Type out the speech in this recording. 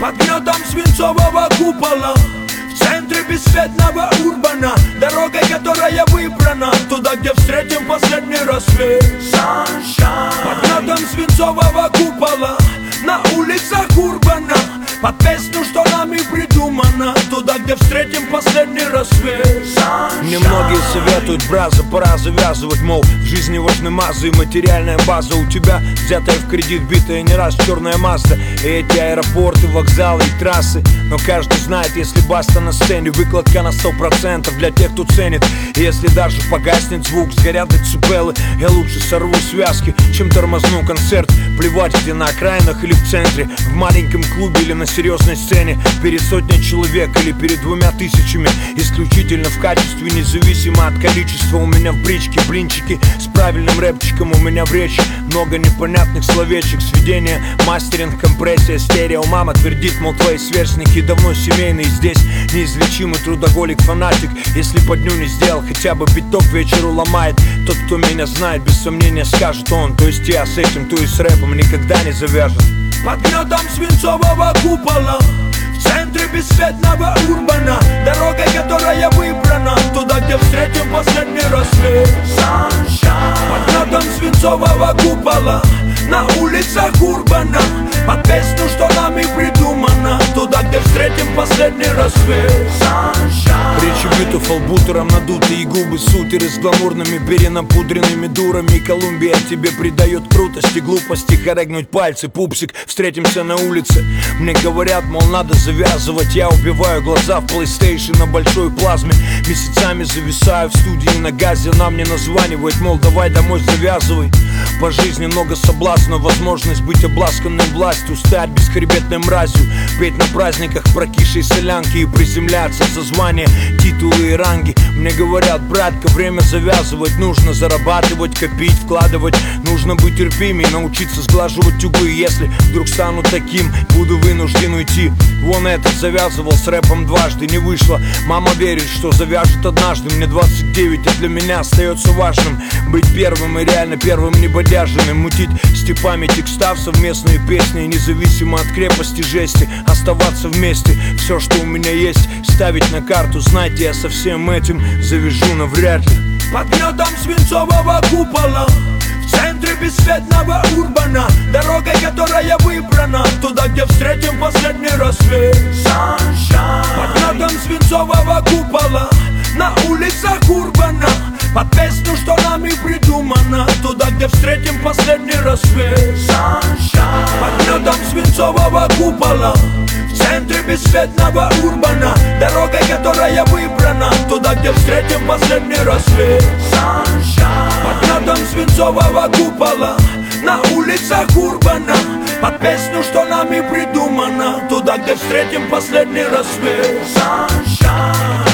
Под гнетом свинцового купола, в центре бесцветного урбана, дорогой, которая выбрана, туда, где встретим последний рассвет. Под гнетом свинцового купола, на улицах урбана, под песню, что нами придумано, туда, где встретим последний рассвет. Мне многие советуют, браза, пора завязывать, мол, в жизни важны мазы и материальная база. У тебя взятая в кредит, битая не раз черная Мазда, и эти аэропорты, вокзалы и трассы. Но каждый знает, если баста на сцене, выкладка на 100% для тех, кто ценит. И если даже погаснет звук, сгорят децибелы, я лучше сорву связки, чем тормозну концерт. Плевать, где на окраинах или в центре, в маленьком клубе или на серьезной сцене, перед сотней человек или перед 2000. Исключительно в качестве, независимо от количества. У меня в бричке блинчики с правильным рэпчиком. У меня в речи много непонятных словечек. Сведение, мастеринг, компрессия, стерео. Мама твердит, мол, твои сверстники давно семейные. Здесь неизлечимый трудоголик, фанатик. Если по дню не сделал, хотя бы биток вечеру ломает. Тот, кто меня знает, без сомнения скажет он. То есть я с этим, то и с рэпом никогда не завяжет. Под гнетом свинцового купола, в центре бесцветного урбана, дорогой, которая выбрана, туда, где встретим последний рассвет. Под гнетом свинцового купола, на улицах урбана, под песню, что нами придумано, туда, где встретим последний рассвет. Речи битов албутером надутые губы, сутеры с гламурными перенапудренными дурами. Колумбия тебе придает крутости, глупости, хорегнуть пальцы, пупсик, встретимся на улице. Мне говорят, мол, надо завязывать. Я убиваю глаза в PlayStation на большой плазме. Месяцами зависаю в студии на газе. Она мне названивает, мол, давай домой завязывай. По жизни много соблазна, возможность быть обласканной властью, стать бесхребетной мразью, петь на праздниках прокисшей солянки и приземляться за звания, титулы и ранги. Мне говорят, братка, время завязывать, нужно зарабатывать, копить, вкладывать. Нужно быть терпимей, научиться сглаживать углы. Если вдруг стану таким, буду вынужден уйти. Вон этот завязывал с рэпом дважды, не вышло. Мама верит, что завяжет однажды. Мне 29, и для меня остается важным быть первым и реально первым небодяженным. Мутить степами текстав совместные песни, независимо от крепости жести, оставаться вместе. Все, что у меня есть, ставить на карту. Знаете, я со всем этим завяжу навряд ли. Под гнетом свинцового купола, в центре бесцветного урбана, дорогой, которая выбрана, туда, где встретим последний рассвет. Под гнетом свинцового купола, на улицах урбана, под песню, что нами придумано, туда, где встретим последний рассвет. Под гнетом свинцового купола, в центре бесцветного урбана, дорогой, которая выбрана, туда, где встретим последний рассвет. Под гнетом свинцового купола, на улицах урбана, под песню, что нами придумано, туда, где встретим последний рассвет.